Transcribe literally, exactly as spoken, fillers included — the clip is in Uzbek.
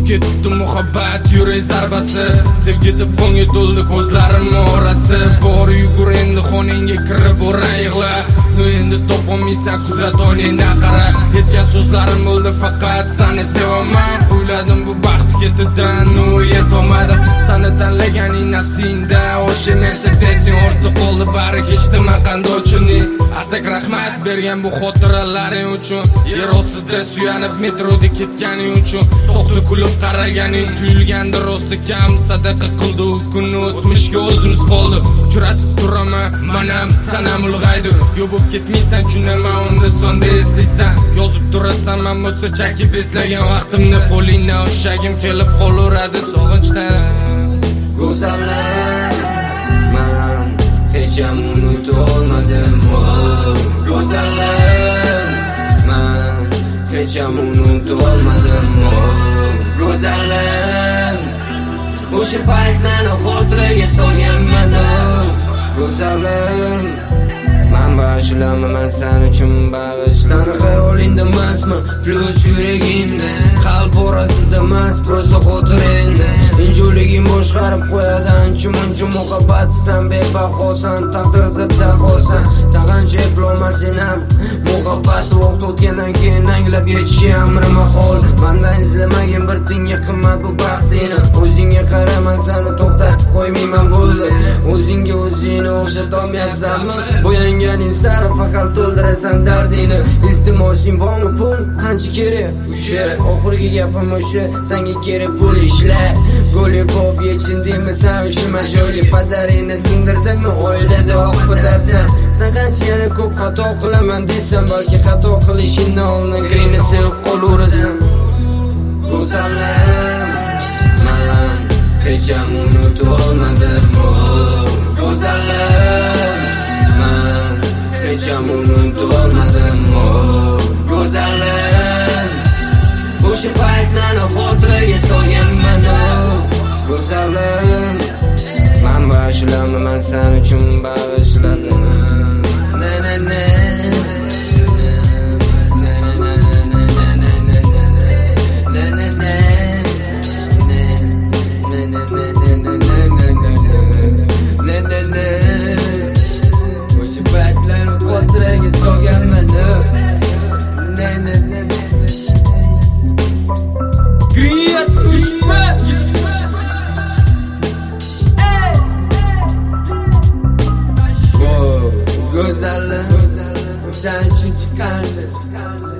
ketibdi muhabbat yurak zarbasi. Sevgi deb qonga to'ldi ko'zlarim orasi. Bor yugur endi xonangga kirib o'ran yig'la. Nu endi topolmaysan kuzat oynangdan qara. Aytgan so'zlarim bo'ldi faqat seni sevaman. O'yladim bu baxt ketidan nu yetolmadim. Seni tanlaganing nafsingda o'sha narsa desing ortda qoldi bari kechdim qanday uchun. Atak rahmat bergan bu xotiralaring uchun. Yer ostida suyanib metroda ketganing uchun. So'qdi kulib qaraganing tuyulgandi rosti kam. Sadaqa qildi u kunni o'tmishga o'zimiz qoldi. Uchratib turaman manam sanam ulg'aydi. Yo'bib ketmaysan tunaman unda sonda eslaysan. Yozib turasan men bo'lsa chakib eslagan vaqtimni qo'lingdan o'shagim kelib qolaveradi sog'inchdan. Go'zallar men hech ham unuta olmadim. Go'zallar men hech ham unuta olmadim. Go'zallar o'sha paytlarni xotiraga solganman. Go'zallar men bag'ishlamayman sen uchun bag'ishlan. Xayolingda emasmi plus yuragingda, qalb orasida emas prosta xotirangda. Injoliging boshqarib qo'yadi ancha-muncha muhabbat. Sen bebahosan taqdir deb dahosan. Sen qancha eplolmasin ham muhabbat vaqt o'tgandan keyin anglab yetishi amri mahol. Mendan izlamagin bir tinga qimmat bu baxtingni. O'zingga qaraman seni to'xtat qo'ymayman bo'ldi. O'zingga o'zingni o'xshatolmayapsanmi? Bo'yanganing sari faqat to'ldirasan dardingni. Iltimosing bormi pul? Qancha kerak? O'sha oxirgi gapim o'sha. Senga kerak pul ishla. G'oli pop yechindingmi sen o'sha majoliy padaringni sindirdimi? Oilada oq padarsan. Sen qancha yana ko'p xato qilaman desam, balki xato qilishingdan oldin g'ingni sevib qolaverasan. Go'zallar men hech ham unuta olmadim. Go'zallar men hech ham unuta olmadim. Go'zallar o'sha paytlarni xotiraga solganman. Go'zallar men bag'ishlamayman sen uchun bag'ishladim. Na na na o'sha paytlarni xotiraga solganman. Griyat ushma Go'zallar sen uchun chiqardi.